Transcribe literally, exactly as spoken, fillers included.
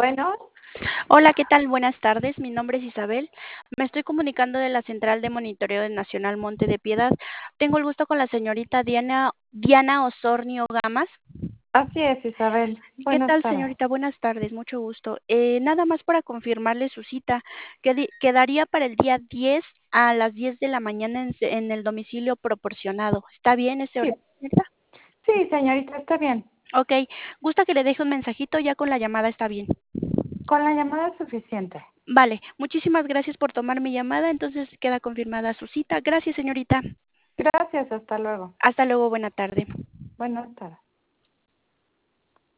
Bueno, Hola, ¿qué tal? Buenas tardes. Mi nombre es Isabel. Me estoy comunicando de la Central de Monitoreo de Nacional Monte de Piedad. Tengo el gusto con la señorita Diana, Diana Osornio Gamas. así es, Isabel. ¿Qué Buenas tal, tardes. señorita? Buenas tardes, mucho gusto. Eh, nada más para confirmarle su cita, que di- quedaría para el día diez a las diez de la mañana en, se- en el domicilio proporcionado. ¿Está bien ese Sí, horario, señorita? sí, señorita, está bien. Ok. ¿Gusta que le deje un mensajito? Ya con la llamada está bien. Con la llamada es suficiente. Vale, muchísimas gracias por tomar mi llamada. Entonces queda confirmada su cita. Gracias, señorita. Gracias, hasta luego. Hasta luego, buena tarde. Buenas tardes.